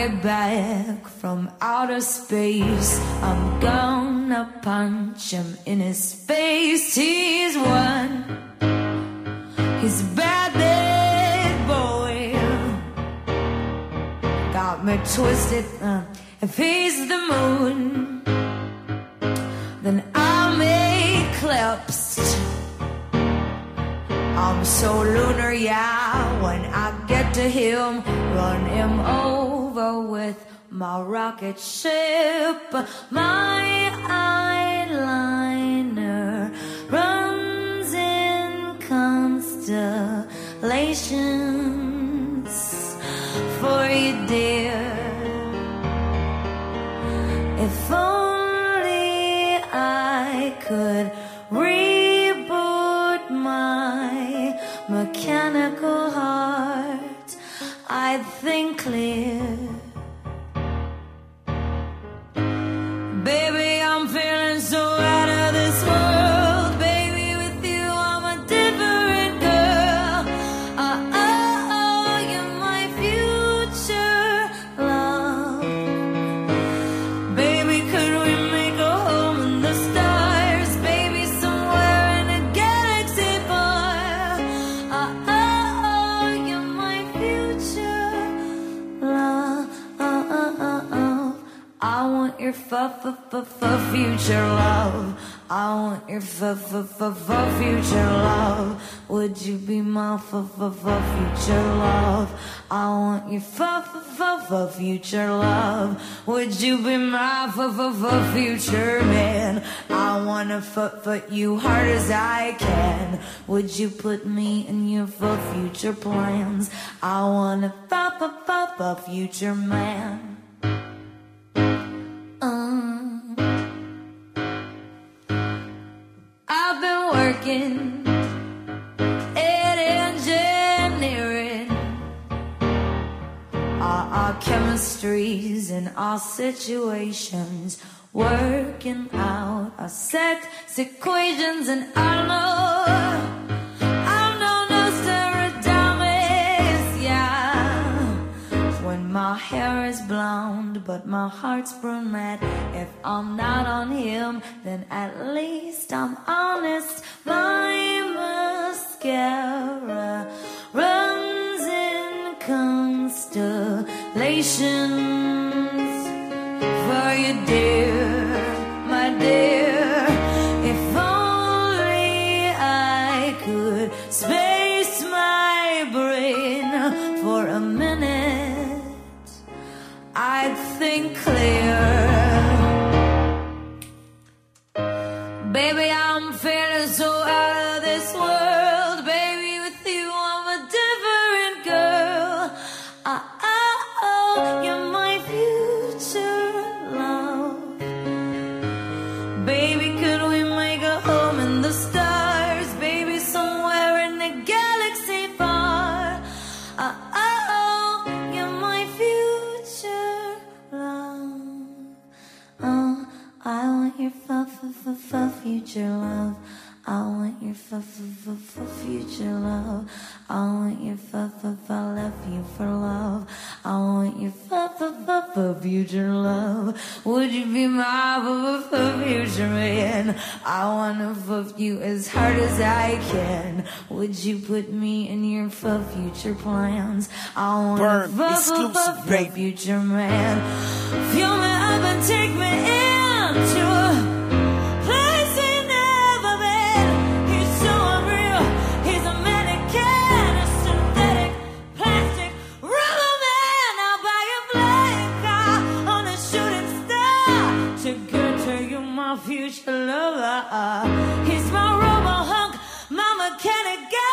right back from outer space. I'm gonna punch him in his face. He's one. He's a bad, bad boy. Got me twisted. If he's the moon, then I'm eclipsed. I'm so lunar, yeah. When I get to him, run him over with my rocket ship. My eyeliner runs in constellations for you, dear. If only I could reboot my mechanical heart, I'd think clear. Baby, I'm feeling so out of this world. Baby, with you I'm a different girl. You're my future love. Baby, could we make a home in the stars? Baby, somewhere in a galaxy far. You're my future love. I want your future love. I want your future love. Would you be my future love? I want your future love. Would you be my future man? I wanna fuck you hard as I can. Would you put me in your future plans? I wanna future man. I've been working in engineering. Our chemistries and our situations, working out our sex equations, and I'm no Nostradamus, yeah. When my hair is blonde, but my heart's brunette. If I'm not on him, then at least I'm honest. My mascara runs in constellations for you, dear, my dear. If only I could space my brain for a minute, I'd think clear. Baby, I'm feeling so out of this world. Baby, with you I'm a different girl. You're my future love. Baby, could we make a home in the stars? Baby, somewhere in the galaxy far. You're my future love. I want your future love. I want your future love. I want your I love you for love. I want your future love. Would you be my future man? I wanna fuck you as hard as I can. Would you put me in your future plans? I want a future man. Fuel me up and take me into a place we've never been. He's so unreal. He's a mannequin, a synthetic plastic rubber man. I'll buy a flying car on a shooting star to get to you, my future lover. He's my robo hunk, my mechanic guy.